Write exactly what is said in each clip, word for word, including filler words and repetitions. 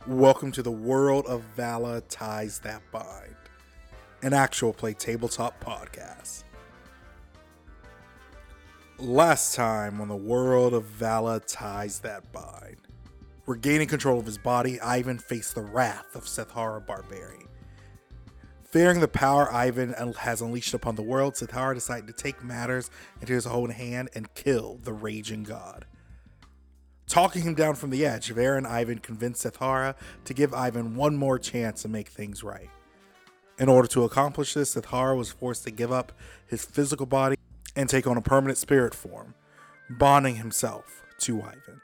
Welcome to the world of Vala Ties That Bind, an actual play tabletop podcast. Last time on the world of Vala Ties That Bind, regaining control of his body, Ivan faced the wrath of Sethara Barbarian. Fearing the power Ivan has unleashed upon the world, Sethara decided to take matters into his own hand and kill the raging god. Talking him down from the edge, Vera and Ivan convinced Sethara to give Ivan one more chance to make things right. In order to accomplish this, Sethara was forced to give up his physical body and take on a permanent spirit form, bonding himself to Ivan.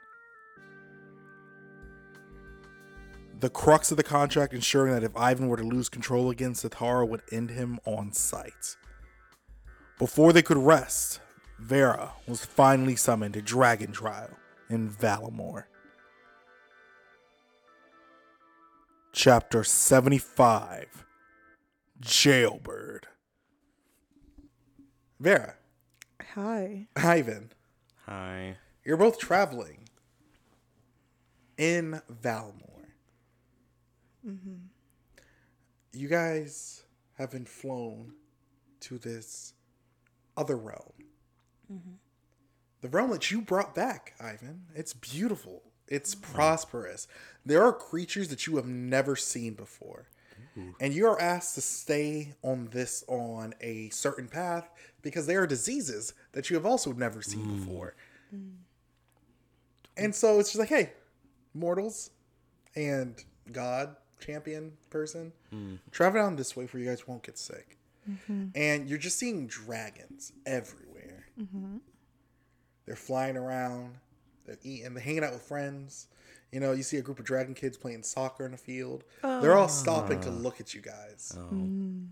The crux of the contract ensuring that if Ivan were to lose control again, Sethara would end him on sight. Before they could rest, Vera was finally summoned to Dragon Trial in Valamore. Chapter seventy-five, Jailbird. Vera. Hi. Ivan. Hi. You're both traveling in Valamore. Mm-hmm. You guys have been flown to this other realm. Mm-hmm. The realm that you brought back, Ivan. It's beautiful. It's prosperous. There are creatures that you have never seen before. Ooh. And you are asked to stay on this on a certain path because there are diseases that you have also never seen mm. before. Mm. And so it's just like, hey, mortals and God, champion person, mm. travel down this way where you guys won't get sick. Mm-hmm. And you're just seeing dragons everywhere. Mm-hmm. They're flying around. They're eating. They're hanging out with friends. You know, you see a group of dragon kids playing soccer in a field. Oh. They're all stopping to look at you guys. Oh. Mm.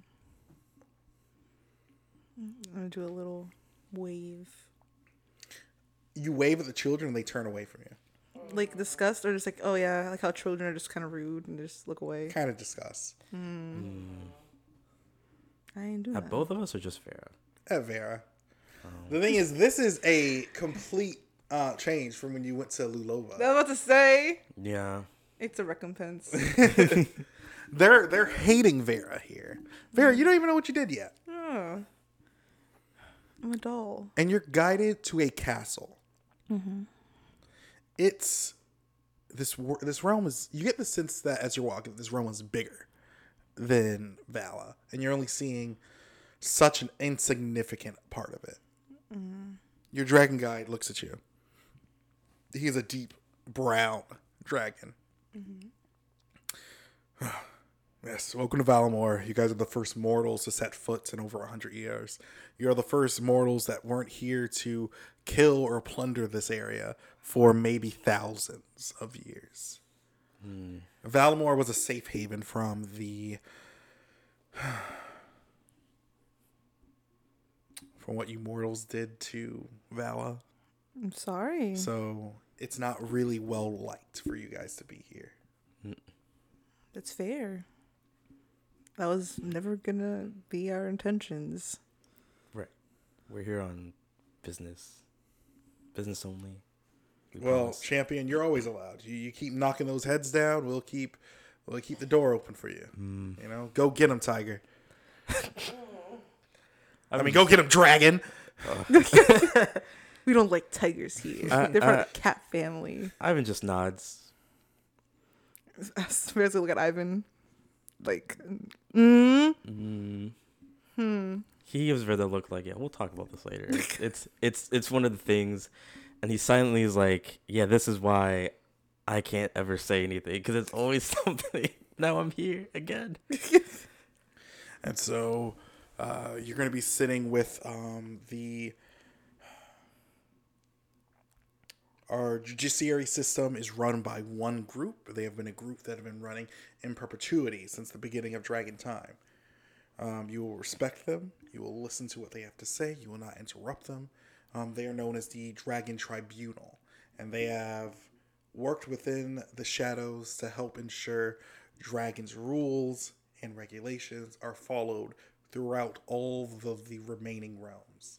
I'm going to do a little wave. You wave at the children and they turn away from you. Like disgust or just like, oh yeah, like how children are just kind of rude and just look away? Kind of disgust. Mm. Mm. I ain't doing At that. Both of us or just Vera? At Vera. The thing is, this is a complete uh, change from when you went to Lulova. I was about to say. Yeah. It's a recompense. they're they're hating Vera here. Vera, you don't even know what you did yet. Oh. I'm a doll. And you're guided to a castle. Mm-hmm. It's this this realm is. You get the sense that as you're walking, this realm is bigger than Vala, and you're only seeing such an insignificant part of it. Mm-hmm. Your dragon guide looks at you. He's a deep brown dragon. Mm-hmm. Yes, welcome to Valamore. You guys are the first mortals to set foot in over a hundred years. You're the first mortals that weren't here to kill or plunder this area for maybe thousands of years. Mm. Valamore was a safe haven from the from what you mortals did to Vala. I'm sorry. So it's not really well liked for you guys to be here. That's fair. That was never gonna be our intentions. Right. We're here on business. Business only. We well, promise. Champion, you're always allowed. You, you keep knocking those heads down. We'll keep we'll keep the door open for you. Mm. You know, go get him, Tiger. I mean, go get him, dragon. Uh. We don't like tigers here. I, They're part I, of the cat family. Ivan just nods. I swear to look at Ivan. Like, mm? Mm. Hmm. He gives her the look like, yeah, we'll talk about this later. It's, it's it's it's one of the things. And he silently is like, yeah, this is why I can't ever say anything. Because it's always something. Now I'm here again. And so uh, you're going to be sitting with um, the... Our judiciary system is run by one group. They have been a group that have been running in perpetuity since the beginning of Dragon Time. Um, you will respect them. You will listen to what they have to say. You will not interrupt them. Um, they are known as the Dragon Tribunal. And they have worked within the shadows to help ensure dragons' rules and regulations are followed throughout all of the remaining realms.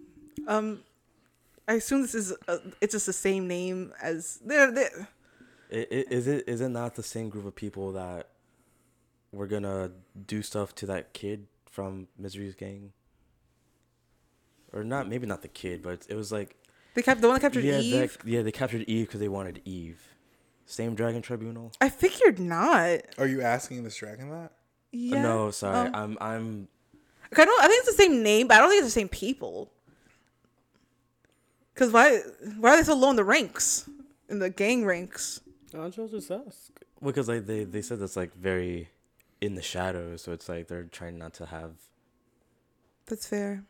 Um... I assume this is a, it's just the same name as they're, they're I- i- Is it is it not the same group of people that were gonna do stuff to that kid from Misery's gang? Or not? Maybe not the kid, but it was like They kept the one that captured yeah, Eve. that, yeah, they captured Eve because they wanted Eve. Same Dragon Tribunal. I think you're not. Are you asking this dragon that? Yeah. No, sorry, Um, I'm I'm. I don't. I think it's the same name, but I don't think it's the same people. Cause why? Why are they so low in the ranks, in the gang ranks? I'll just ask. Because like they they said that's like very in the shadows, so it's like they're trying not to have. That's fair.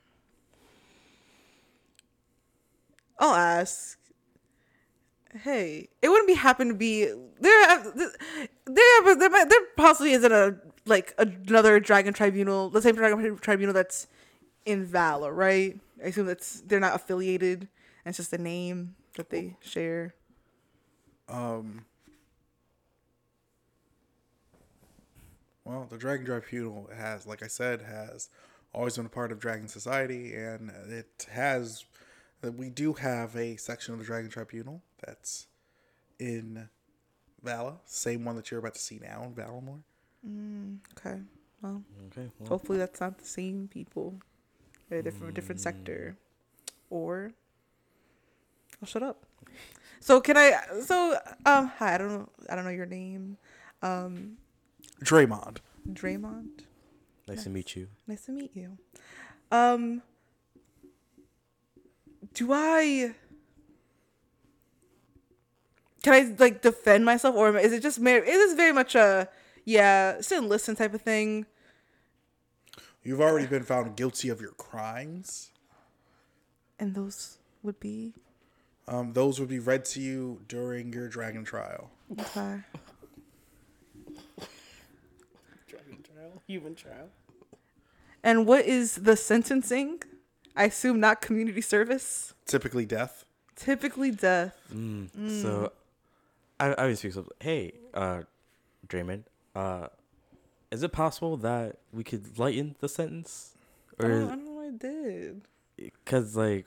I'll ask. Hey, it wouldn't be happen to be there. There, there, might, there possibly isn't a like another Dragon Tribunal, the same Dragon Tribunal that's in Valor, right? I assume that's they're not affiliated, and it's just a name that they share. Um. Well, the Dragon Tribunal has, like I said, has always been a part of Dragon Society, and it has. We do have a section of the Dragon Tribunal that's in Vala, same one that you're about to see now in Valamore. Mm, okay. Well, Okay. Well, hopefully that's not the same people. They're different, mm. different sector, or I'll shut up. So can I? So um, hi. I don't know. I don't know your name. Um, Draymond. Draymond. nice, nice to meet you. Nice to meet you. Um. Do I? Can I like defend myself, or is it just? It is very much a yeah, sit and listen type of thing. You've already been found guilty of your crimes. And those would be? Um, those would be read to you during your dragon trial. Okay. Dragon trial? Human trial? And what is the sentencing? I assume not community service. Typically death. Typically death. Mm. Mm. So, I I would speak something. Hey, uh, Draymond, uh, is it possible that we could lighten the sentence? Or I don't, I don't know what I did. Cause like,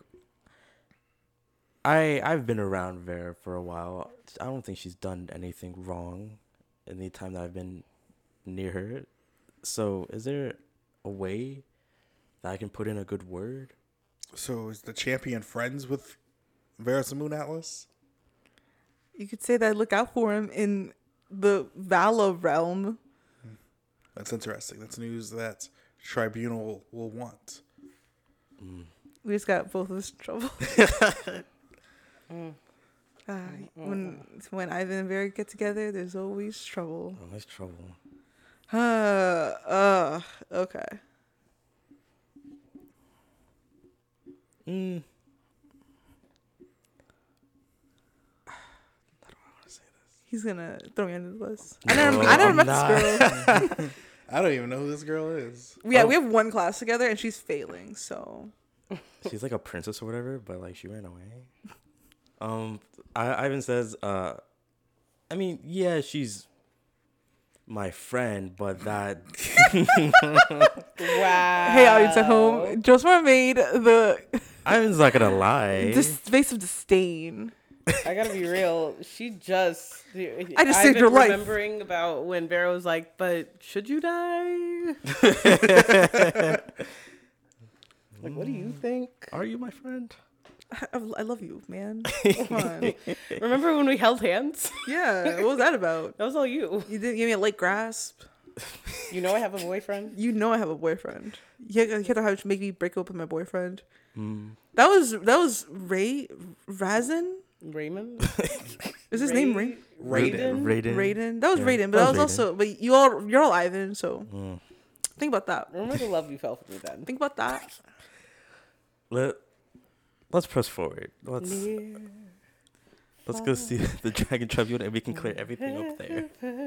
I I've been around Vera for a while. I don't think she's done anything wrong, in the time that I've been near her. So, is there a way that I can put in a good word? So is the champion friends with Verisimune Atlas? You could say that I look out for him in the Vala realm. That's interesting. That's news that Tribunal will want. Mm. We just got both of us in trouble. mm. uh, when when Ivan and Vera get together, there's always trouble. Always trouble. Uh, uh, okay. Mm. I don't want to say this. He's gonna throw me under the bus. No, I never, I never I'm met not. this girl. I don't even know who this girl is. Yeah, Oh. we have one class together, and she's failing. So She's like a princess or whatever, but like she ran away. Um, I, Ivan says, uh, I mean, yeah, she's my friend, but that. Wow. hey, audience at home, Josemar made the Ivan's not gonna lie. dis- face of disdain. I gotta be real. She just. I just I've saved been your life. remembering about when Vera was like, "But should you die?" Like, what do you think? Are you my friend? I, I love you, man. Come on. Remember when we held hands? Yeah, what was that about? That was all you. You didn't give me a light grasp. You know I have a boyfriend. You know I have a boyfriend. You had to have to make me break up with my boyfriend. Mm. That was that was Ray Razin. Raymond. Is his Ray- name Ray? Raiden. Raiden. Raiden. That was Yeah, Raiden, but that that was was also. But you all you're all Ivan, so Mm. think about that. Remember the love you felt for me then. Think about that. Let Let's press forward. Let's Let's go see the Dragon Tribunal, and we can clear everything up there.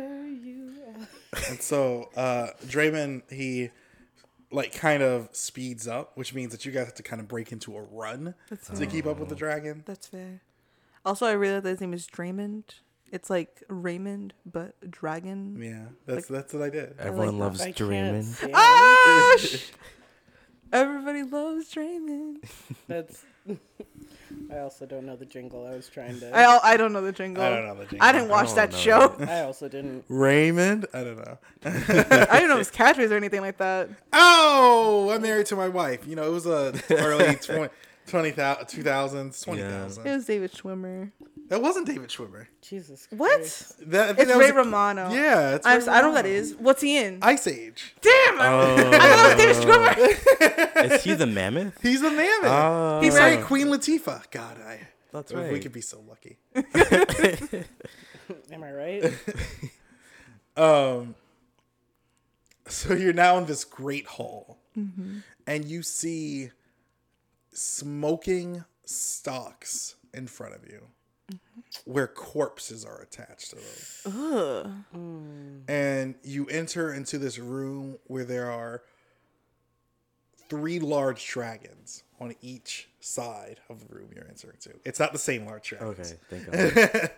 And so uh, Draymond, he like kind of speeds up, which means that you guys have to kind of break into a run That's to fair. keep up with the dragon. That's fair. Also, I realized that his name is Draymond. It's like Raymond, but dragon. Yeah, that's that's what I did. Everyone that. loves I can't Draymond. stand- Ah! sh- Everybody loves Draymond. That's I also don't know the jingle. I was trying to. I I don't know the jingle. I don't know the jingle. I didn't watch don't that know show. I also didn't. Raymond? I don't know. I didn't know it was catchphrase or anything like that. Oh, I'm married to my wife. You know, it was a early twenty, twenty two thousands, twenty thousand. It was David Schwimmer. That wasn't David Schwimmer. Jesus. What? Christ. That, I think It's that Ray was a- Romano. Yeah, it's I'm, Ray so- I don't know what that Romano. is. What's he in? Ice Age. Damn! Oh. I thought it was David Schwimmer. Is he the mammoth? He's the mammoth. Oh. He married Queen Latifah. God, I. That's if right. We could be so lucky. Am I right? Um. So you're now in this great hall, Mm-hmm. and you see smoking stocks in front of you, Mm-hmm. where corpses are attached to them. Ugh. And you enter into this room where there are three large dragons on each side of the room you're entering to. It's not the same large dragons. Okay, thank God.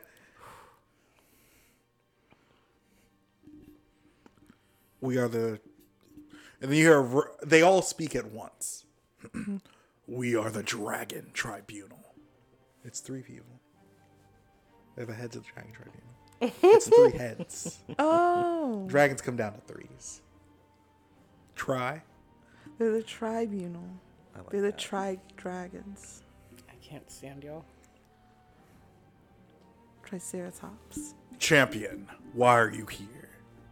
We are the, and then you hear a r- they all speak at once. We are the Dragon Tribunal. It's three people. They're the heads of the Dragon Tribunal. It's three heads. Oh. Dragons come down to threes. Try. They're the tribunal. I like They're the that. tri dragons. I can't stand y'all. Triceratops. Champion, why are you here?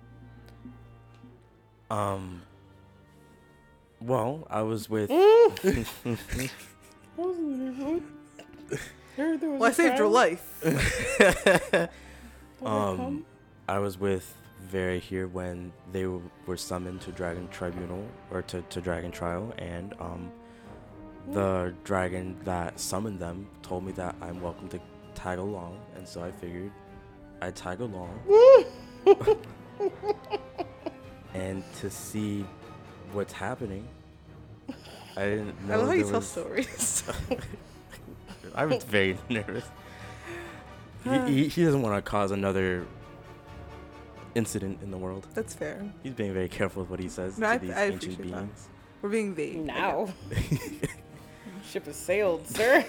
Um. Well, I was with. Well, I saved your life. um, I was with Vera here when they w- were summoned to Dragon Tribunal or to, to Dragon Trial, and um, the dragon that summoned them told me that I'm welcome to tag along, and so I figured I'd tag along. And to see what's happening, I didn't know. I love how there you tell was- stories. I was very nervous. He, he, he doesn't want to cause another incident in the world. That's fair. He's being very careful with what he says No, to I- these I ancient appreciate that. beings. We're being vague. Now. Ship has sailed, sir.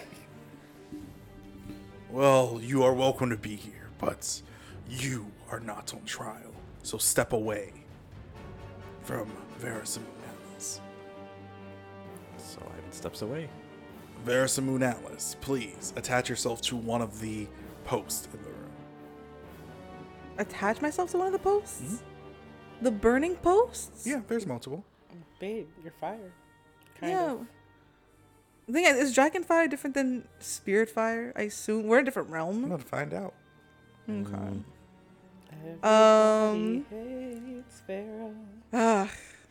Well, you are welcome to be here, but you are not on trial. So step away from Verisimune Atlas. So Ivan steps away. Verisimune Atlas, please attach yourself to one of the posts in the room. Attach myself to one of the posts? The burning posts? Yeah, there's multiple. Babe, you're fired. Kind Yeah. of. The thing is, is dragon fire different than spirit fire? I assume we're in a different I'm realm. going to find out. Okay. Mm. Um. Everybody hates Pharaoh. Ah.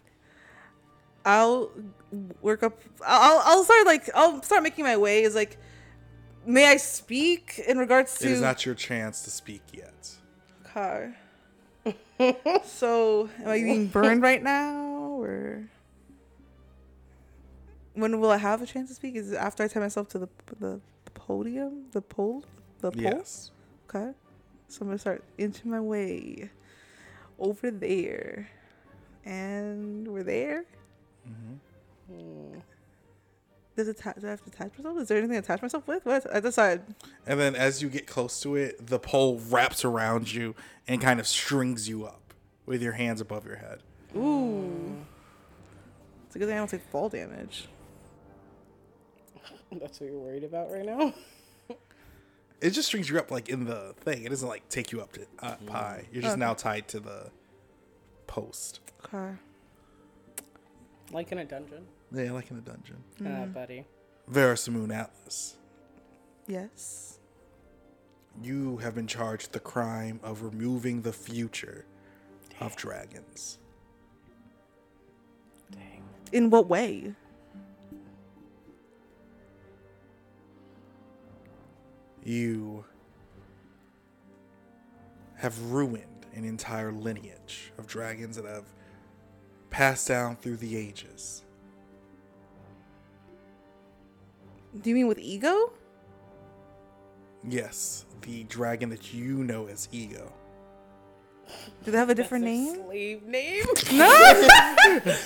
I'll work up. I'll I'll start like I'll start making my way. Is like, may I speak in regards to? It is not your chance to speak yet. Car. So, am I being burned right now, or when will I have a chance to speak? Is it after I tie myself to the the podium, the pole, the pole? Yes. Okay. So I'm gonna start inching my way over there, and we're there. Mm-hmm. Does it ta- do I have to attach myself? Is there anything to attach myself with? What? I decide. And then as you get close to it, the pole wraps around you and kind of strings you up with your hands above your head. Ooh. It's a good thing I don't take fall damage. That's what you're worried about right now? It just strings you up like in the thing. It doesn't like take you up to up high. You're just Okay. now tied to the post. Okay. Like in a dungeon. Yeah, like in a dungeon. Ah, buddy. Verisimune Atlas, Yes. you have been charged with the crime of removing the future of dragons. Dang. In what way? You have ruined an entire lineage of dragons that have passed down through the ages. Do you mean with ego? Yes, the dragon that you know as Ego. Do they have a different That's name? their slave name?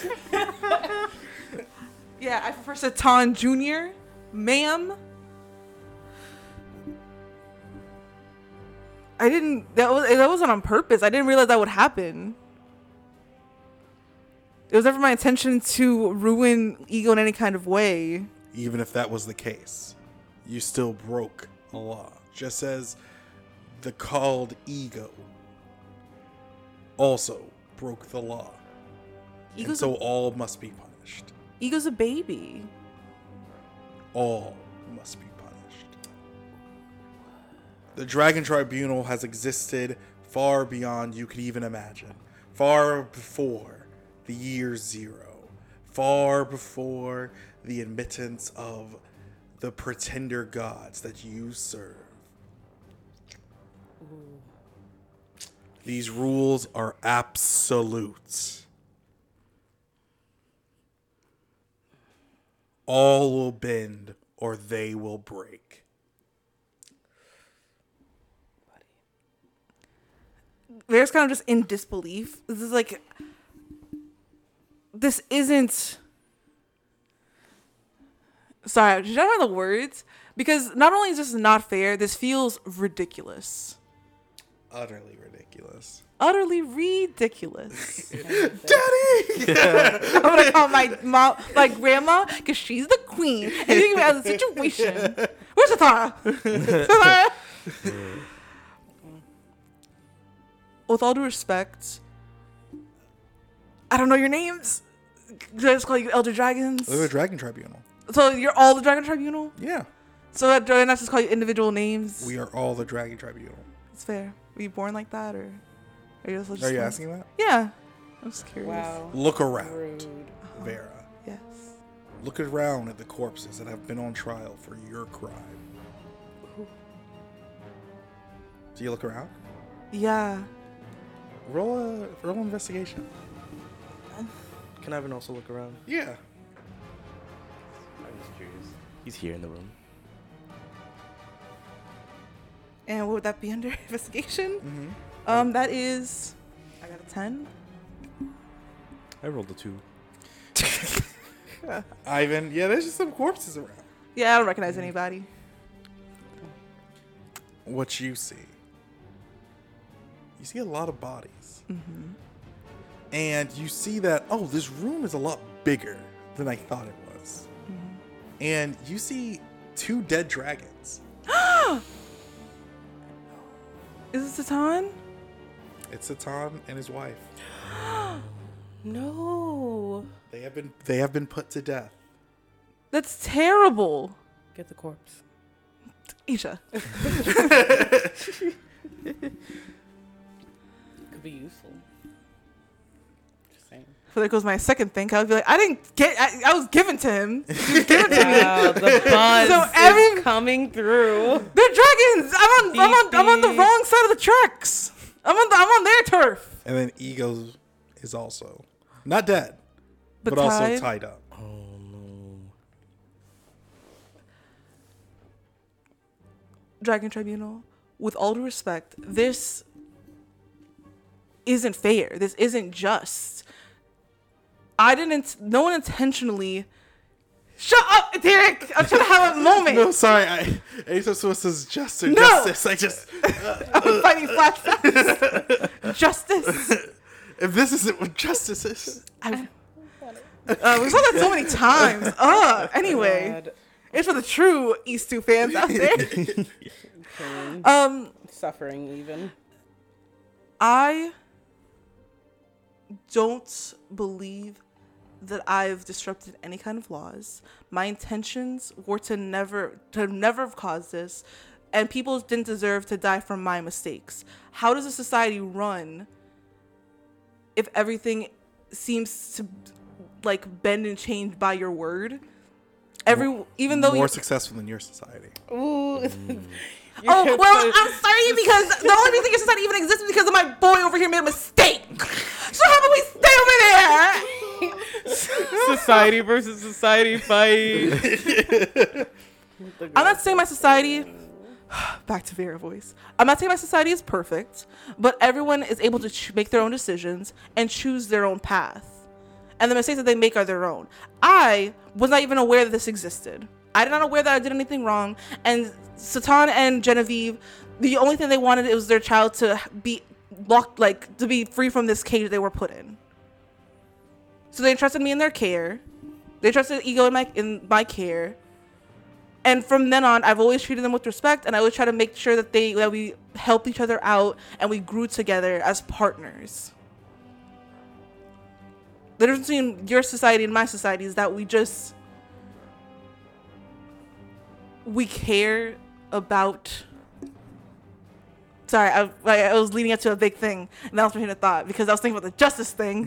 Yeah, I prefer Satan Junior, ma'am. I didn't. That was that wasn't on purpose. I didn't realize that would happen. It was never my intention to ruin Ego in any kind of way. Even if that was the case, you still broke a law. Just as the called Ego also broke the law. And Ego's so a, all must be punished. Ego's a baby. All must be punished. The Dragon Tribunal has existed far beyond you could even imagine. Far before the year zero. Far before the admittance of the pretender gods that you serve. These rules are absolute. All will bend or they will break. Vera's kind of just in disbelief. This is like, this isn't. Sorry, did you know the words? Because not only is this not fair, this feels ridiculous. Utterly ridiculous. Utterly ridiculous. Daddy! I'm gonna call my mom, my grandma, because she's the queen, and you can be the situation. Where's Satara? Satara? With all due respect, I don't know your names. Did I just call you Elder Dragons? They're the Dragon Tribunal. So you're all the Dragon Tribunal? Yeah. So that do I not just call you individual names? We are all the Dragon Tribunal. It's fair. Were you born like that, or are you just? Are you asking that? Yeah, I'm just curious. Wow. Look around, Rude. Vera. Yes. Look around at the corpses that have been on trial for your crime. Do you look around? Yeah. Roll a roll an investigation. Can Ivan also look around? Yeah. I'm just curious. He's here in the room. And what would that be under investigation? Mm-hmm. Um, that is, I got a ten. I rolled a two. Ivan, yeah, there's just some corpses around. Yeah, I don't recognize anybody. What you see, you see a lot of bodies. Mm-hmm. And you see that, oh, this room is a lot bigger than I thought it was. Mm-hmm. And you see two dead dragons. Is this Satan? It's Satan and his wife. No. They have been they have been put to death. That's terrible. Get the corpse. Isha. Could be useful. Just saying. So there goes my second thing. I would be like, I didn't get. I, I was given to him. He was given to me. Wow, the buzz So is every- coming through. They're dragons. I'm on. I'm on. I'm on the Beep, beep. wrong side of the tracks. I'm on. The, I'm on their turf. And then Ego is also not dead, But but, also tied? tied up. Oh no. Dragon Tribunal, with all due respect, this isn't fair. This isn't just. I didn't. No one intentionally. Shut up, Derek! I'm trying to have a moment. No, sorry. I Ace of Swiss just or No! justice. I just I'm fighting flashbacks. Justice. if this isn't what justice is. I, uh, we saw that so many times. Uh, anyway, God. it's for the true East two fans out there. Pain. Um, Suffering even. I don't believe that I've disrupted any kind of laws. My intentions were to never to never have caused this, and people didn't deserve to die from my mistakes. How does a society run if everything seems to like bend and change by your word? Every even though More you, successful than your society. Ooh. oh well, I'm sorry because the only reason your society even exists is because of my boy over here made a mistake. So how about we stay over there? Society versus society fight. I'm not saying my society. Back to Vera voice. I'm not saying my society is perfect, but everyone is able to ch- make their own decisions and choose their own path. And the mistakes that they make are their own. I was not even aware that this existed. I did not aware that I did anything wrong. And Satan and Genevieve, the only thing they wanted it was their child to be locked, like to be free from this cage they were put in. So they entrusted me in their care. They trusted Ego in my in my care. And from then on, I've always treated them with respect, and I always try to make sure that they that we helped each other out and we grew together as partners. The difference between your society and my society is that we just we care about. Sorry, I, I was leading up to a big thing, and that was my train of thought because I was thinking about the justice thing.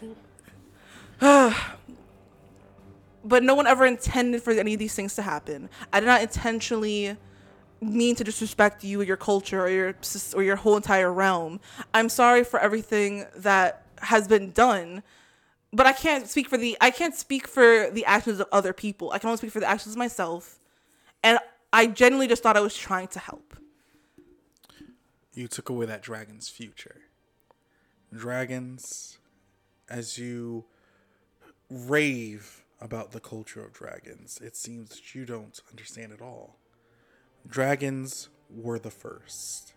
But no one ever intended for any of these things to happen. I did not intentionally mean to disrespect you or your culture or your or your whole entire realm. I'm sorry for everything that has been done, but I can't speak for the I can't speak for the actions of other people. I can only speak for the actions of myself. And I genuinely just thought I was trying to help. You took away that dragon's future. Dragons, as you rave about the culture of dragons, it seems that you don't understand at all. Dragons were the first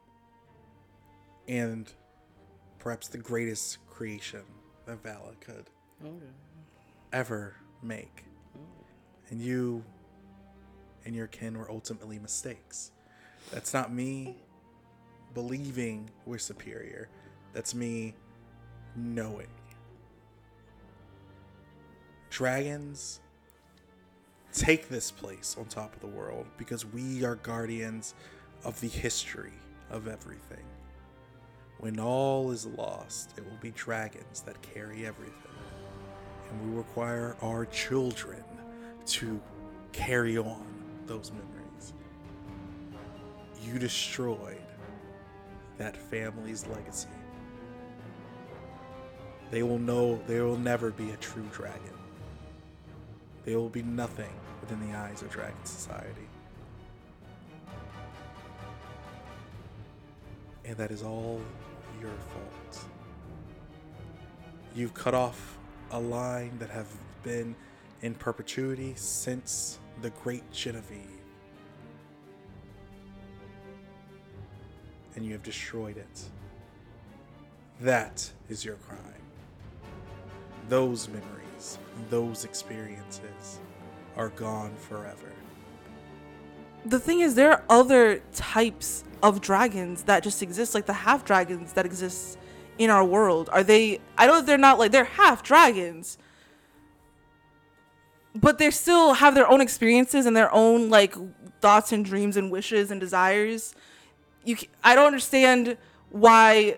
and perhaps the greatest creation that Vala could okay. ever make. And you and your kin were ultimately mistakes. That's not me believing we're superior. That's me knowing. Dragons take this place on top of the world because we are guardians of the history of everything. When all is lost, it will be dragons that carry everything. And we require our children to carry on those memories. You destroyed that family's legacy. They will know there will never be a true dragon. They will be nothing within the eyes of Dragon Society. And that is all your fault. You've cut off a line that have been in perpetuity since the Great Genevieve. And you have destroyed it. That is your crime. Those memories, those experiences are gone forever. The thing is, there are other types of dragons that just exist, like the half dragons that exist in our world. Are they, I know that they're not like, they're half dragons, but they still have their own experiences and their own like thoughts and dreams and wishes and desires. You, I don't understand why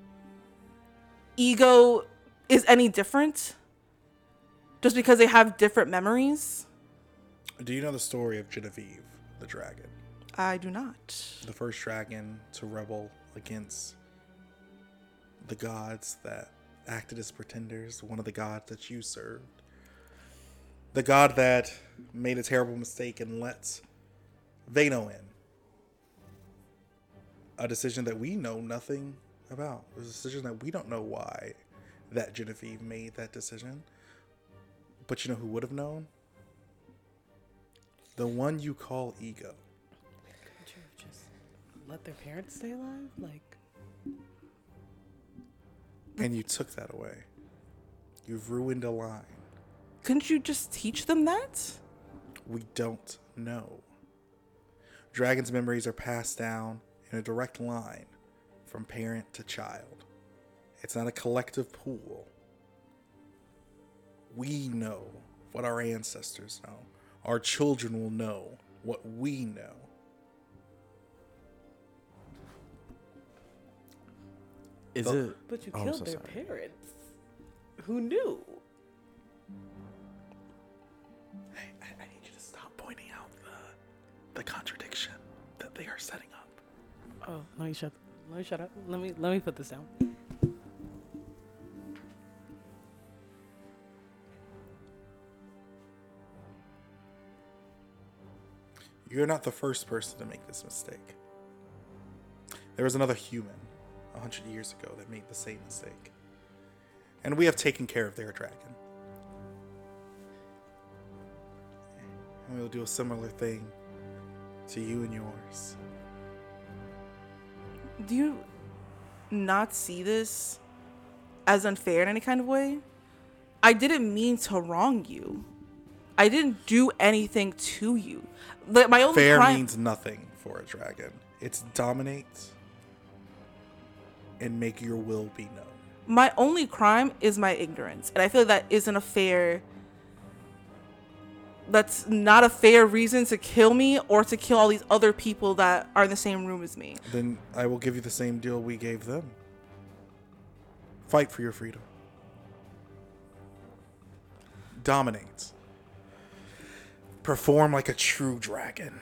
Ego is any different just because they have different memories. Do you know the story of Genevieve, the dragon? I do not. The first dragon to rebel against the gods that acted as pretenders, one of the gods that you served. The god that made a terrible mistake and let Vano in. A decision that we know nothing about. It was a decision that we don't know why that Genevieve made that decision. But you know who would have known? The one you call Ego. Couldn't you have just let their parents stay alive? Like, and you took that away. You've ruined a line. Couldn't you just teach them that? We don't know. Dragons' memories are passed down in a direct line from parent to child. It's not a collective pool. We know what our ancestors know. Our children will know what we know. Is Oh. it? but you Oh, I'm killed so their sorry. parents. Who knew? Hey, I, I need you to stop pointing out the the contradiction that they are setting up. Oh, let me shut. Let me shut up. Let me let me put this down. You're not the first person to make this mistake. There was another human a hundred years ago that made the same mistake. And we have taken care of their dragon. And we'll do a similar thing to you and yours. Do you not see this as unfair in any kind of way? I didn't mean to wrong you. I didn't do anything to you. The, my only Fair crime- means nothing for a dragon. It's dominate and make your will be known. My only crime is my ignorance, and I feel that isn't a fair. That's not a fair reason to kill me or to kill all these other people that are in the same room as me. Then I will give you the same deal we gave them. Fight for your freedom. Dominate. Perform like a true dragon.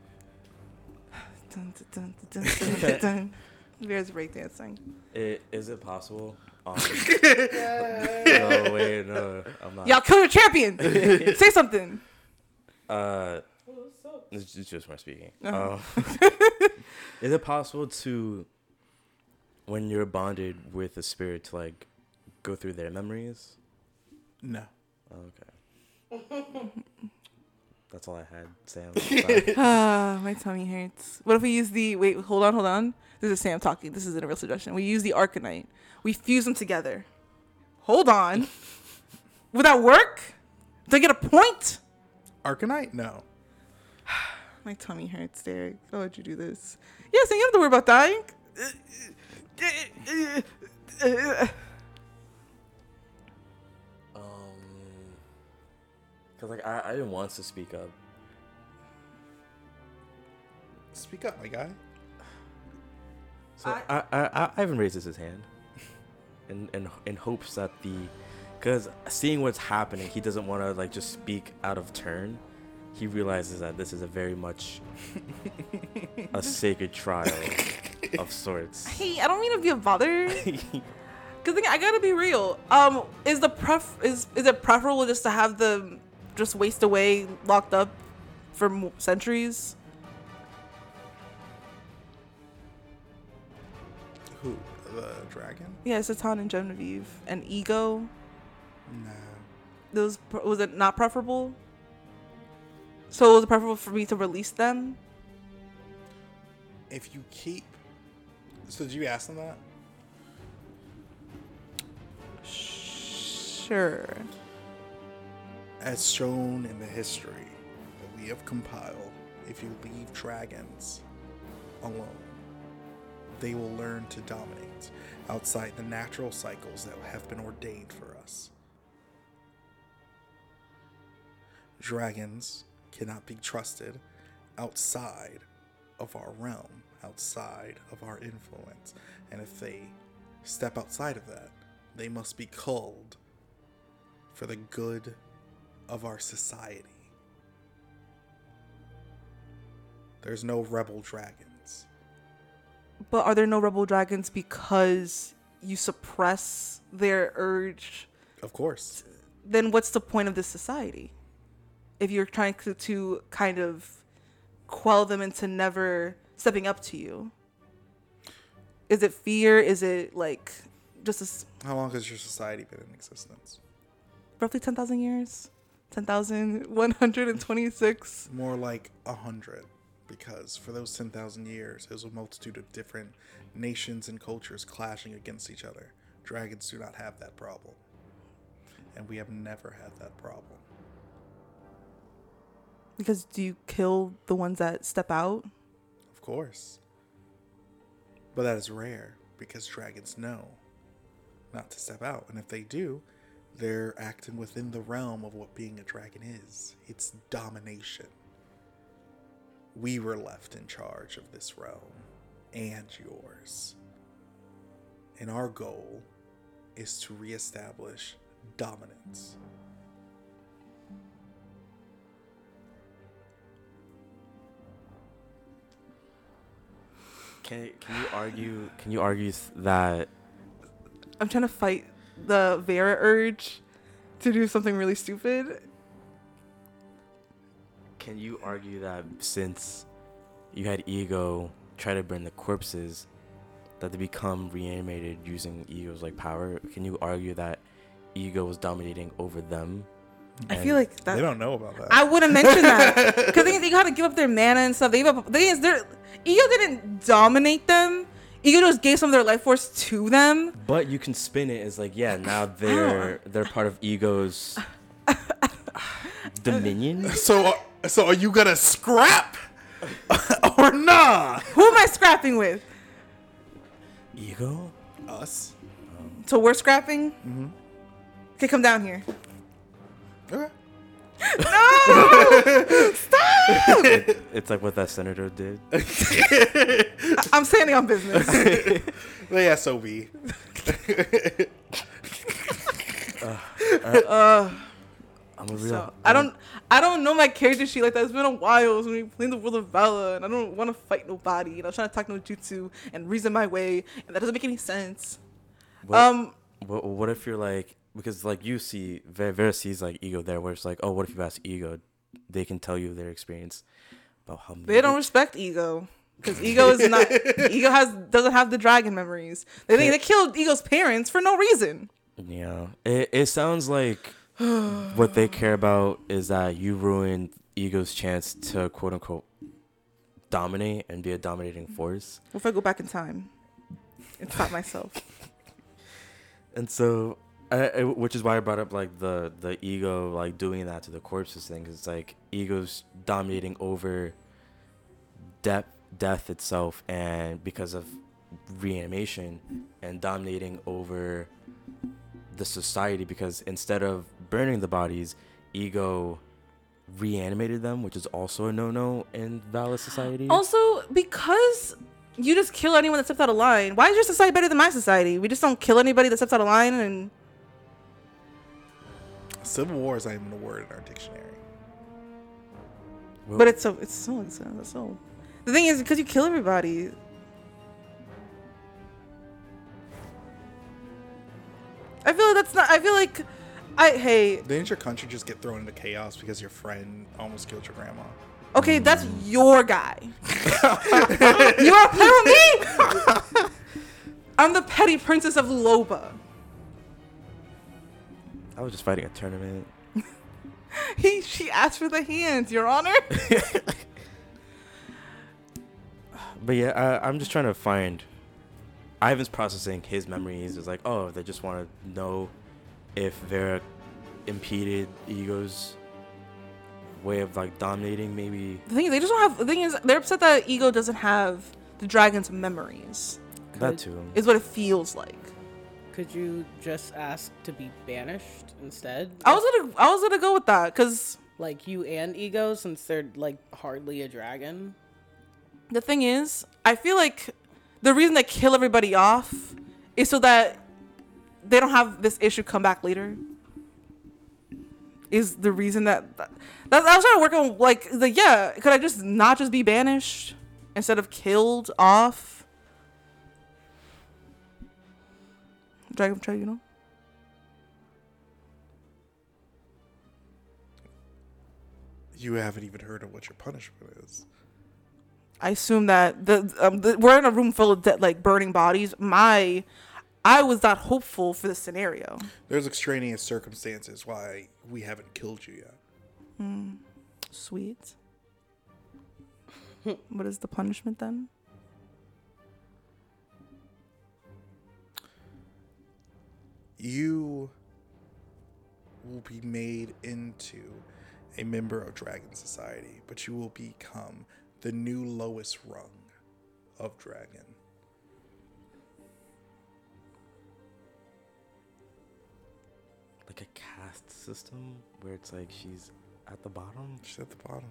Dun, dun, dun, dun, dun, dun. There's breakdancing. It, is it possible? Um, no, wait, no, I'm not. Y'all kill your champion. Say something. Uh, it's it's just my speaking. Uh-huh. Um, is it possible to, when you're bonded with a spirit, to like go through their memories? No. Okay. That's all I had, Sam. Sorry. Ah, my tummy hurts. What if we use the wait? Hold on, hold on. This is Sam talking. This isn't a real suggestion. We use the Arcanite. We fuse them together. Hold on. Would that work? Do I get a point? Arcanite? No. My tummy hurts, Derek. How would you do this? Yes, and you don't have to worry about dying. um, cause like I, I didn't want to speak up. Speak up, my guy. So I, I, I Ivan raises his hand, in in in hopes that the, cause seeing what's happening, he doesn't want to like just speak out of turn. He realizes that this is a very much a sacred trial of sorts. Hey, I don't mean to be a bother. Cause like, I gotta be real. Um, is the pref is is it preferable just to have them just waste away locked up for mo- centuries? Who? The dragon? Yeah, Satan and Genevieve and Ego. No. Those was it not preferable? So was it preferable for me to release them? If you keep... So did you ask them that? Sure. As shown in the history that we have compiled, if you leave dragons alone, they will learn to dominate outside the natural cycles that have been ordained for us. Dragons cannot be trusted outside of our realm, outside of our influence. And if they step outside of that, they must be culled for the good of our society. There's no rebel dragons. But are there no rebel dragons because you suppress their urge? Of course. Then what's the point of this society? If you're trying to, to kind of quell them into never stepping up to you. Is it fear? Is it like just a s- How long has your society been in existence? roughly ten thousand years? ten thousand one hundred twenty-six. More like a hundred, because for those ten thousand years, it was a multitude of different nations and cultures clashing against each other. Dragons do not have that problem. And we have never had that problem. Because do you kill the ones that step out? Of course. But that is rare, because dragons know not to step out. And if they do, they're acting within the realm of what being a dragon is. It's domination. We were left in charge of this realm and yours. And our goal is to reestablish dominance. Can can you argue? Can you argue th- that? I'm trying to fight the Vera urge to do something really stupid. Can you argue that since you had Ego try to burn the corpses, that they become reanimated using Ego's like power? Can you argue that Ego was dominating over them? I feel like that. They don't know about that. I wouldn't mention that because they, they gotta give up their mana and stuff. They give up. The thing is, their ego didn't dominate them. Ego just gave some of their life force to them. But you can spin it as like, yeah, now they're they're part of Ego's dominion. So, so are you gonna scrap or nah? Who am I scrapping with? Ego? Us. So we're scrapping. Mm-hmm. Okay, come down here. Okay. No! Stop! It, it's like what that senator did. I- I'm standing on business. The S O B. uh, I'm a real. so, I don't. I don't know my character sheet like that. It's been a while since we played the World of Valor, and I don't want to fight nobody. And I was trying to talk no jutsu and reason my way, and that doesn't make any sense. What, um. what, what if you're like, because like you see, Vera, Vera sees like Ego there, where it's like, oh, what if you ask Ego? They can tell you their experience about how They don't respect Ego. Because Ego is not Ego has doesn't have the dragon memories. They think they killed Ego's parents for no reason. Yeah, it it sounds like what they care about is that you ruined Ego's chance to quote unquote dominate and be a dominating force. What if I go back in time and stop myself? And so, I, I- which is why I brought up like the the Ego like doing that to the corpses thing. 'Cause it's like Ego's dominating over death death itself, and because of reanimation, and dominating over the society, because instead of burning the bodies, Ego reanimated them, which is also a no-no in Valor society. Also, because you just kill anyone that steps out of line, why is your society better than my society? We just don't kill anybody that steps out of line. And Civil War is not even a word in our dictionary. Well, but it's so it's so it's so, it's so. The thing is, because you kill everybody. I feel like that's not. I feel like, I hey. Didn't your country just get thrown into chaos because your friend almost killed your grandma? Okay, that's your guy. You want to play with me? I'm the petty princess of Luloba. I was just fighting a tournament. He, she asked for the hands, Your Honor. But yeah, I, I'm just trying to find. Ivan's processing his memories. It's like, oh, they just want to know if Vera impeded Ego's way of like dominating. Maybe The thing is, they just don't have. The thing is, they're upset that Ego doesn't have the dragon's memories. that Could- too. Is what it feels like. Could you just ask to be banished instead? I was gonna, I was gonna go with that because Like you and Ego, since they're like hardly a dragon. the thing is, I feel like the reason they kill everybody off is so that they don't have this issue come back later. Is the reason that, that, that I was trying to work on like the yeah, could I just not just be banished instead of killed off? Dragon Tribunal. You haven't even heard of what your punishment is. I assume that the, um, the we're in a room full of de- like burning bodies. My, I was not hopeful for this scenario. There's extraneous circumstances why we haven't killed you yet. Sweet. What is the punishment then? You will be made into a member of Dragon Society, but you will become the new lowest rung of Dragon. Like a caste system where it's like she's at the bottom. She's at the bottom.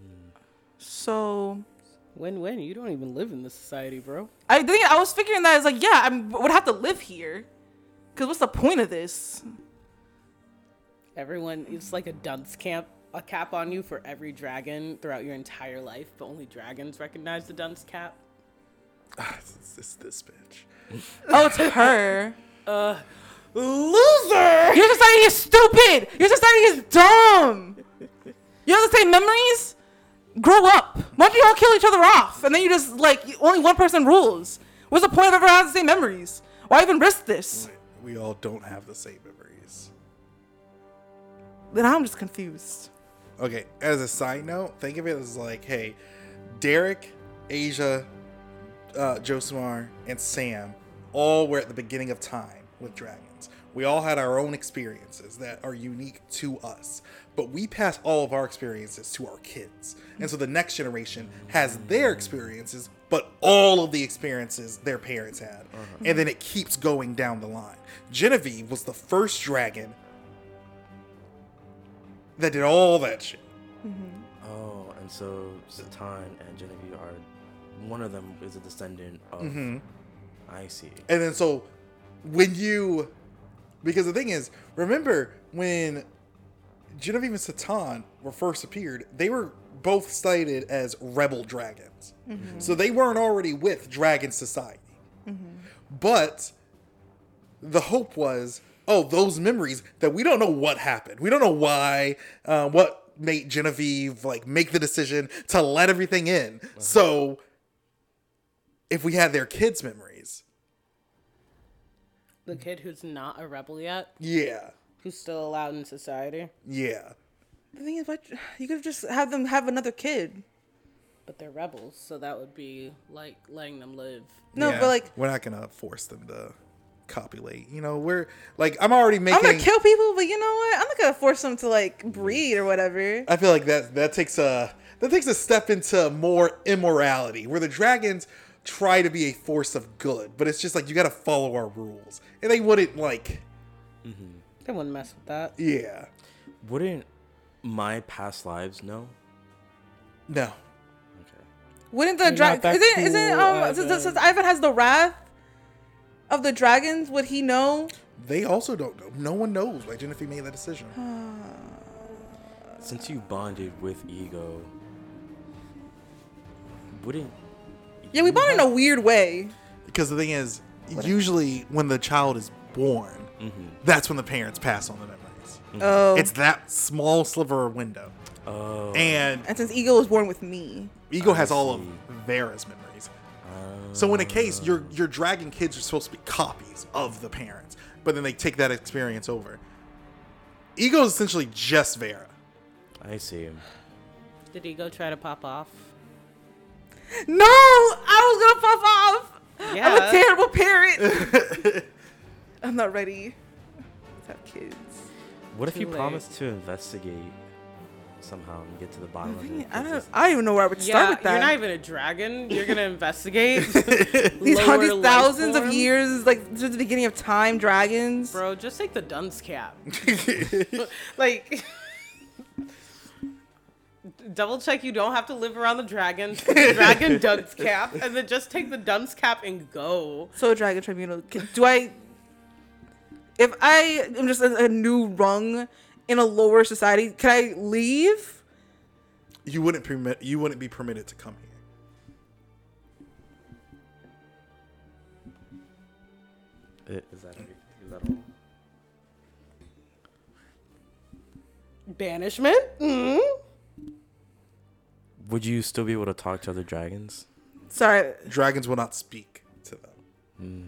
So Win-win. You don't even live in this society, bro. I think I was figuring that as like yeah, I would have to live here. Cause what's the point of this? Everyone, it's like a dunce camp, a cap on you for every dragon throughout your entire life, but only dragons recognize the dunce cap. Ah, it's, it's this bitch. Oh, it's her. Uh, Loser! Your society is stupid! Your society is dumb! You have the same memories? Grow up. Why don't you all kill each other off? And then you just, like, only one person rules. What's the point of ever having the same memories? Why even risk this? We all don't have the same memories. then I'm just confused. Okay, as a side note, think of it as like, hey, Derek, Asia, uh, Josimar, and Sam all were at the beginning of time with dragons. We all had our own experiences that are unique to us, but we pass all of our experiences to our kids. And so the next generation has their experiences, but all of the experiences their parents had. Uh-huh. And then it keeps going down the line. Genevieve was the first dragon that did all that shit. Mm-hmm. Oh, and so Satan and Genevieve are, one of them is a descendant of, mm-hmm. I see. And then so when you, because the thing is, remember when Genevieve and Satan were first appeared, they were both cited as rebel dragons. Mm-hmm. So they weren't already with Dragon Society. Mm-hmm. But the hope was, oh, those memories that we don't know what happened. We don't know why, uh, what made Genevieve like make the decision to let everything in. Uh-huh. So if we had their kids' memories. The kid who's not a rebel yet? Yeah. Who's still allowed in society? Yeah. The thing is, what, you could have just have them have another kid. But they're rebels, so that would be like letting them live. No, yeah, but like, we're not gonna force them to copulate. You know, we're like, I'm already making. I'm gonna kill people, but you know what? I'm not gonna force them to like breed or whatever. I feel like that that takes a that takes a step into more immorality, where the dragons try to be a force of good, but it's just like you got to follow our rules, and they wouldn't like. Mm-hmm. They wouldn't mess with that. Yeah. Wouldn't my past lives know? No. Okay. Wouldn't the dragon? Isn't cool, isn't um since, since Ivan has the wrath of the dragons? Would he know? They also don't know. No one knows why Genevieve made that decision. Since you bonded with Ego, wouldn't? Yeah, we bond have... in a weird way. Because the thing is, what usually when the child is born, mm-hmm. that's when the parents pass on the memories. Mm-hmm. Oh, it's that small sliver of window. Oh, and and since Ego was born with me, Ego I has see. all of Vera's memories. Uh, so in a case, your your dragon kids are supposed to be copies of the parents, but then they take that experience over. Ego is essentially just Vera. I see him. Did Ego try to pop off? No, I was gonna pop off. Yeah. I'm a terrible parent. I'm not ready to have kids. What if Too you late. promise to investigate somehow and get to the bottom of it? I don't. I don't even know where I would yeah, start with that. You're not even a dragon. You're gonna investigate these hundred thousands of years, like since the beginning of time, dragons. Bro, just take the dunce cap. Like, double check you don't have to live around the dragon. The dragon dunce cap, and then just take the dunce cap and go. So, Dragon Tribunal, can, do I? If I am just a, a new rung in a lower society, can I leave? You wouldn't permit. You wouldn't be permitted to come here. Is that, is that all? Banishment? Mm-hmm. Would you still be able to talk to other dragons? Sorry. Dragons will not speak to them. Mm.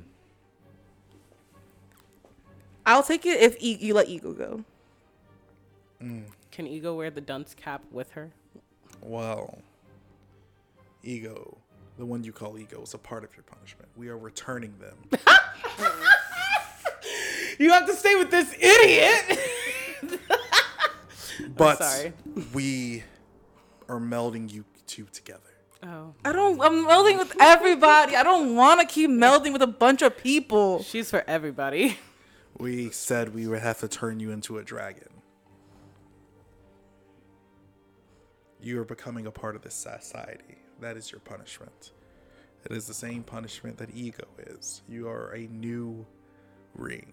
I'll take it if e- you let Ego go. Mm. Can Ego wear the dunce cap with her? Well, Ego, the one you call Ego, is a part of your punishment. We are returning them. You have to stay with this idiot. But we are melding you two together. Oh. I don't. I'm melding with everybody. I don't want to keep melding with a bunch of people. She's for everybody. We said we would have to turn you into a dragon. You are becoming a part of this society. That is your punishment. It is the same punishment that Ego is. You are a new ring.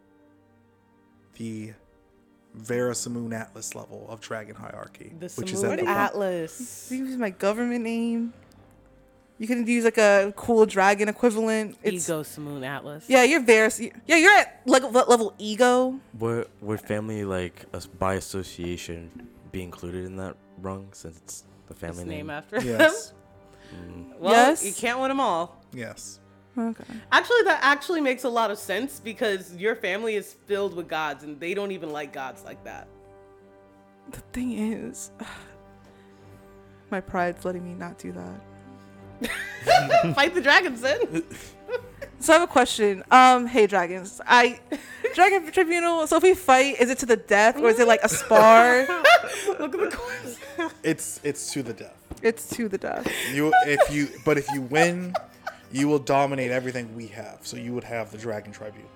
The Vera Simoon Atlas level of Dragon Hierarchy. The which Simoon is at the Atlas. You use my government name. You can use like a cool dragon equivalent. It's, Ego Simoon Atlas. Yeah, you're Vera. Yeah, you're at like level Ego. Would would family like by association be included in that rung since it's the family His name? name after yes. him? Well, yes. You can't win them all. Yes. Okay. Actually, that actually makes a lot of sense because your family is filled with gods and they don't even like gods like that. The thing is, my pride's letting me not do that. Fight the dragons then. So I have a question. Um, hey dragons, I Dragon Tribunal. So if we fight, is it to the death or is it like a spar? Look at the corpse. It's it's to the death. It's to the death. You if you but if you win, you will dominate everything we have. So you would have the Dragon Tribunal.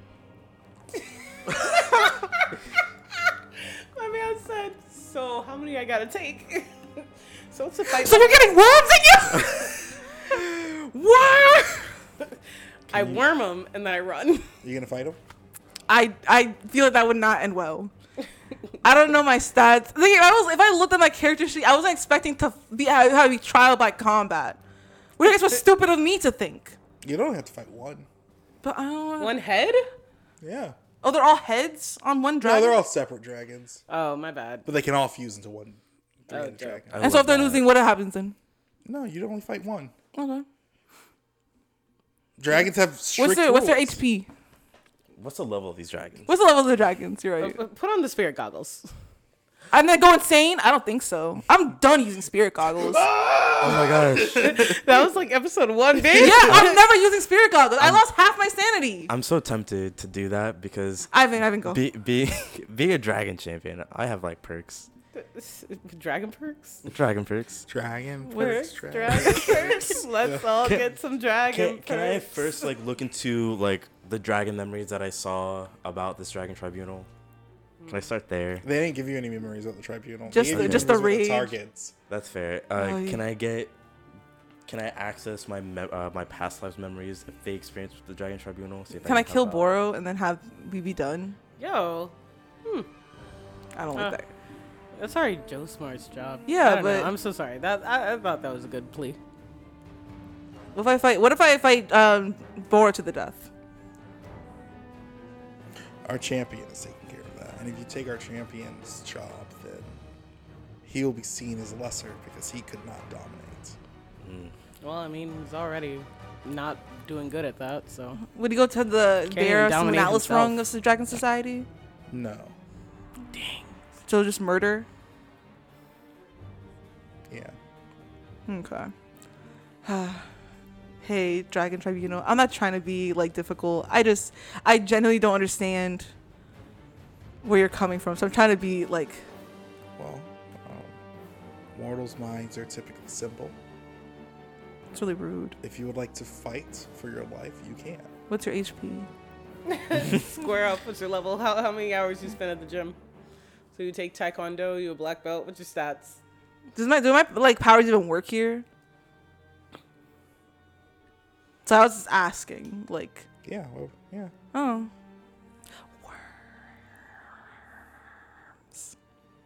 My man said, "So how many I gotta take?" So it's a fight. So we're getting worms in you. What? I worm them and then I run. You gonna fight him? I I feel like that would not end well. I don't know my stats. The thing is, I was if I looked at my character sheet, I wasn't expecting to be have have to be trial by combat. Which I guess was stupid of me to think. You don't have to fight one. But I don't wanna... One head? Yeah. Oh, they're all heads on one No, dragon. they're all separate dragons, Oh, my bad. but they can all fuse into one Oh, three-headed dope. dragon. I and so love if they're that. losing, what happens then? No, you only fight one. Okay. Dragons have strict What's their What's their rules. H P? What's the level of these dragons? What's the level of the dragons? You're right. Uh, Put on the spirit goggles. I'm gonna go insane. I don't think so. I'm done using spirit goggles. Oh my gosh. That was like episode one, bitch. Yeah, I'm never using spirit goggles. I lost half my sanity. I'm so tempted to do that because Ivan, Ivan, go. be, be, being a dragon champion, I have like perks. Dragon perks? Dragon perks. Dragon Perks, perks, dragon perks. Let's all get some dragon Can, can I perks. first like look into like the dragon memories that I saw about this Dragon Tribunal? Can I start there? They didn't give you any memories of the tribunal. They Just gave the- you just the memories of rage. targets. That's fair. Uh, Oh, yeah. Can I get? Can I access my me- uh, my past lives memories if they experience with the Dragon Tribunal? See if Can I help kill out? Boro and then have we be done? Yo, I don't Uh, like that. that's already Joe Smart's job. Yeah, I don't know. but- I'm so sorry. That I, I thought that was a good plea. What if I fight? What if I fight um, Boro to the death? Our champion is taking care of that. And if you take our champion's job, then he will be seen as lesser because he could not dominate. Well, I mean, he's already not doing good at that, so. Would he go to the Can't Bear even dominate Atlas himself. rung of the Dragon Society? No. So just murder? Yeah. Okay. Hey, Dragon Tribunal. I'm not trying to be like difficult. I just, I genuinely don't understand where you're coming from. So I'm trying to be like, Well, um, mortals' minds are typically simple. it's really rude. If you would like to fight for your life, you can. What's your H P? Square up. What's your level? How, how many hours you spend at the gym? So you take Taekwondo, you a black belt. What's your stats? Does my do my like powers even work here? So I was just asking, like, Yeah, well, yeah. oh, worms.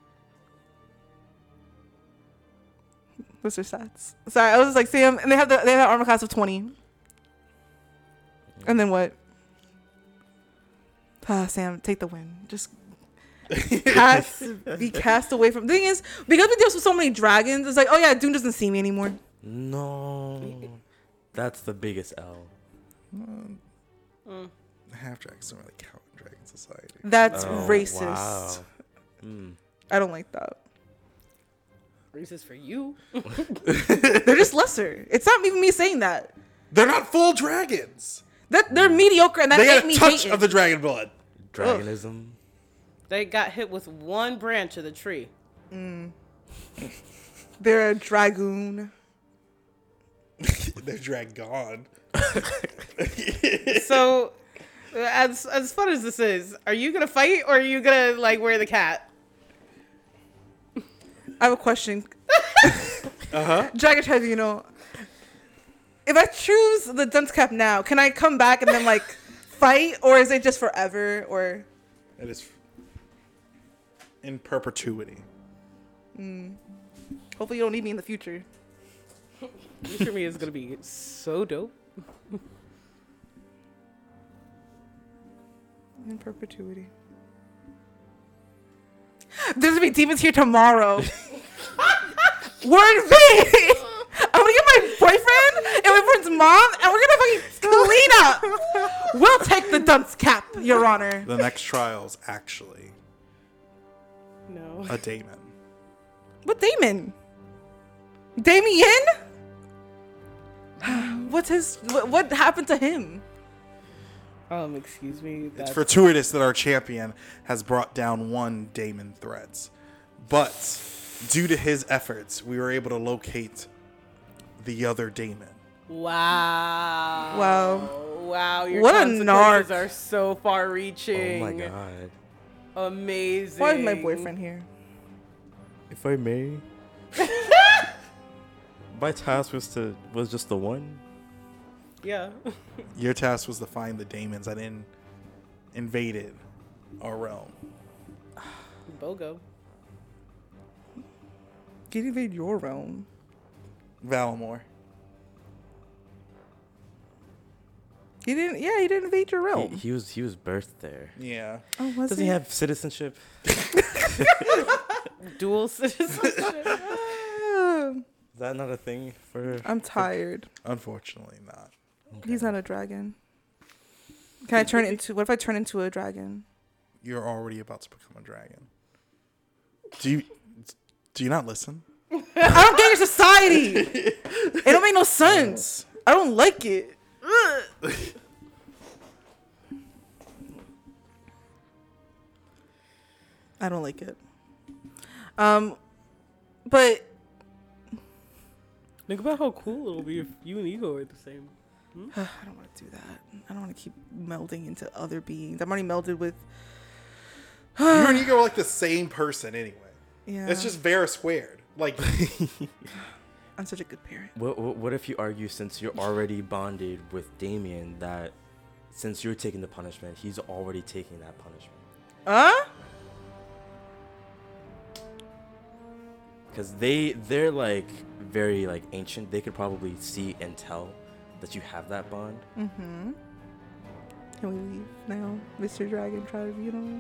What's their stats? Sorry, I was just like, Sam, and they have the they have armor class of twenty. And then what? Ah, Sam, take the win. Just cast, be cast away from. The thing is, because we deal with so many dragons, it's like, oh yeah, Dune doesn't see me anymore. No, that's the biggest L. Half dragons don't really count in Dragon Society. That's Oh, racist. wow. Mm. I don't like that. Racist for you. They're just lesser. It's not even me saying that. They're not full dragons. That they're mediocre, and that They ain't got a me touch hating. of the dragon blood. Dragonism. They got hit with one branch of the tree. They're a dragoon. They're dragon. So, as as fun as this is, are you gonna fight or are you gonna like wear the cat? I have a question. uh-huh. Dragon Tribunal. If I choose the dunce cap now, can I come back and then like fight, or is it just forever? Or It is in perpetuity. hopefully you don't need me in the future. Future me is gonna be so dope. In perpetuity. There's gonna be demons here tomorrow. Word V! I'm gonna get my boyfriend and my boyfriend's mom, and we're gonna fucking clean up. We'll take the dunce cap, Your Honor. The next trials actually No. a Damon. What Damon? Damien? What's his? What, what happened to him? Um, excuse me. It's That's, fortuitous that our champion has brought down one Damon Threads. But due to his efforts, we were able to locate the other Damon. wow. Wow. Wow. Your What a consequences narc. are so far-reaching. Oh my god. Amazing. Why is my boyfriend here? If I may. My task was to was just the one. Yeah. Your task was to find the Damons that in, invaded our realm. Bogo. Get invade your realm. Valamore. He didn't. Yeah, he didn't invade your He, realm. he was he was birthed there. Yeah. oh, was Does he have citizenship? Dual citizenship. Ah, Is that not a thing for? I'm tired. Unfortunately not. He's not a dragon. Can I turn into? What if I turn into a dragon? You're already about to become a dragon. Do you do you not listen? I don't get your society. It don't make no sense. I don't like it. Ugh. I don't like it. Um, but Think about how cool it'll be if you and Ego are the same. I don't want to do that. I don't want to keep melding into other beings. I'm already melded with. You and Ego are like the same person anyway. Yeah, It's just Vera squared. Like I'm such a good parent. What, what what if you argue, since you're already bonded with Damien, that since you're taking the punishment, he's already taking that punishment? Huh? Because they they're like very like ancient. They could probably see and tell that you have that bond. Mm-hmm. Can we leave now, Mister Dragon Tribunal?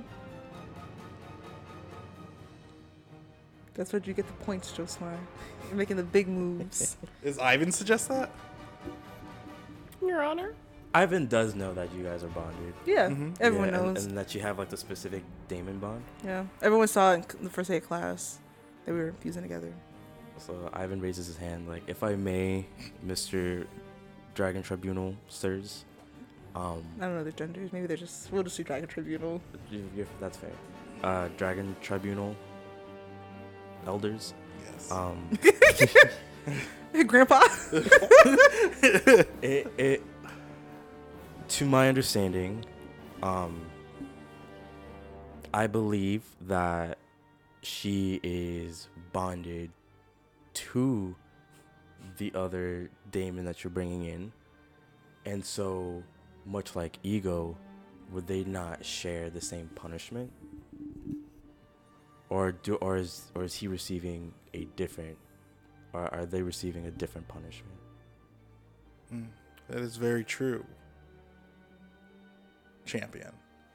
That's what you get the points, Josmar. You're making the big moves. Does Ivan suggest that? Your Honor. Ivan does know that you guys are bonded. Yeah, Mhm. everyone Yeah, and- knows. and that you have like the specific Damon bond. Yeah, everyone saw it in c- the first day of class that we were fusing together. So Ivan raises his hand, like, if I may, Mister Dragon Tribunal, sirs. Um, I don't know their genders. Maybe they're just. We'll just do Dragon Tribunal. you- you're, that's fair. Uh, Dragon Tribunal, elders. Yes. Um, Hey, Grandpa. it, it, to my understanding, um, I believe that she is bonded to the other Damon that you're bringing in, and so much like Ego, would they not share the same punishment, or do or is or is he receiving a different, or are they receiving a different punishment? Mm, that is very true. Champion.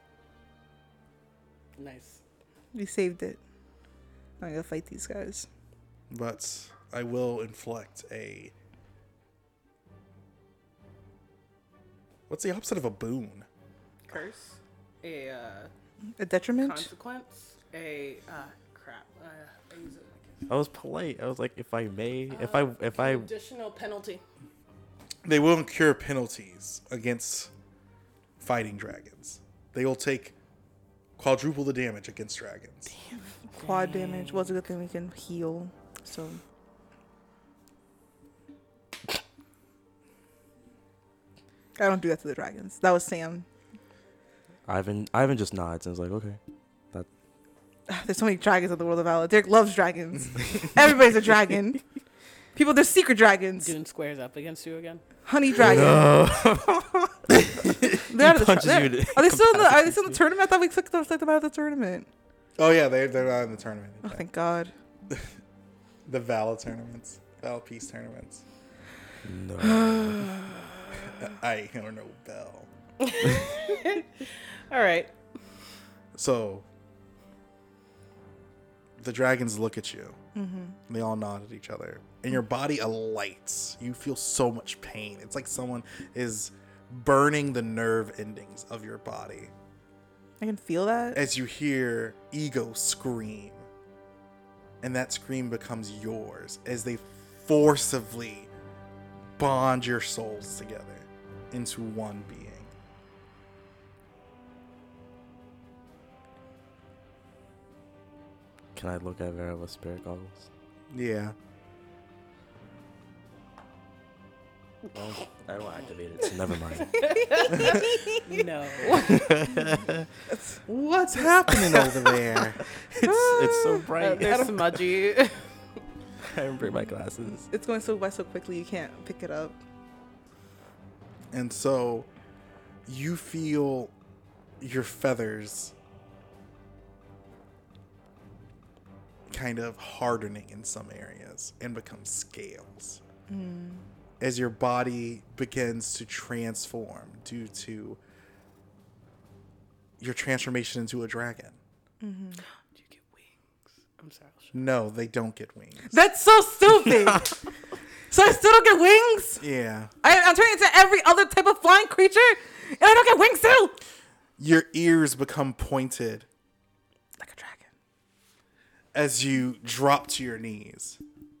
Nice. We saved it. I'm gonna fight these guys. But I will inflict a. What's the opposite of a boon? Curse. A uh, A detriment. consequence. A uh, crap. Uh, I use it like I was polite. I was like, if I may, if I if I additional penalty. They will incur penalties against fighting dragons. They will take quadruple the damage against dragons. Quad damage. Well, it's a good thing we can heal. So. I don't do that to the dragons. That was Sam. Ivan Ivan just nods and is like, okay. There's so many dragons in the world of Valor. Derek loves dragons. Everybody's a dragon. People, they're secret dragons. Dune squares up against you again. Honey dragon. They're out of the punches they're- you to Are they still in the? Are they competitive still in the tournament? I thought we took them, took them out of the tournament. Oh yeah, they're they're not in the tournament. Oh, thank God. The Vala tournaments, Vala Peace tournaments. No. I don't know Bell. All right. So the dragons look at you. Mm-hmm. They all nod at each other, and your body alights. You feel so much pain. It's like someone is burning the nerve endings of your body I can feel that. as you hear Ego scream. and that scream becomes yours as they forcibly bond your souls together into one being. Can I look at Vera with spirit goggles? Yeah. Well, I will activate it, so never mind. No. What's happening over there? It's it's so Uh, bright. they're smudgy. I didn't bring my glasses. It's going so by so quickly you can't pick it up. And so you feel your feathers kind of hardening in some areas and become scales. Mm. As your body begins to transform due to your transformation into a dragon. Mm-hmm. Do you get wings? I'm sorry. No, they don't get wings. That's so stupid. So I still don't get wings? Yeah. I, I'm turning into every other type of flying creature, and I don't get wings too. Your ears become pointed Like a dragon. as you drop to your knees.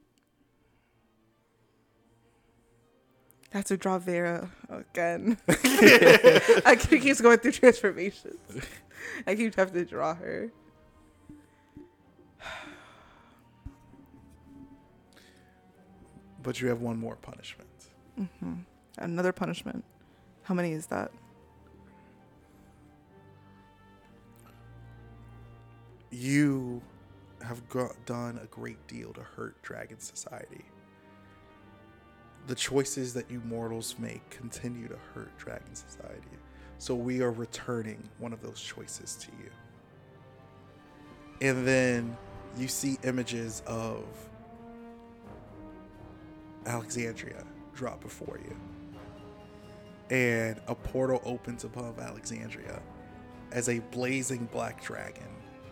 I have to draw Vera again. I keep keeps going through transformations. I keep having to draw her. But you have one more punishment. Mm-hmm. Another punishment. How many is that? You have go- done a great deal to hurt Dragon Society. The choices that you mortals make continue to hurt Dragon Society. So we are returning one of those choices to you. And then you see images of Alexandria drop before you. And a portal opens above Alexandria as a blazing black dragon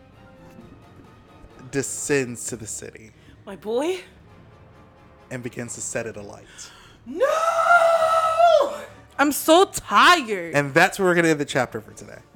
descends to the city My boy? and begins to set it alight. No! I'm so tired. And that's where we're going to end the chapter for today.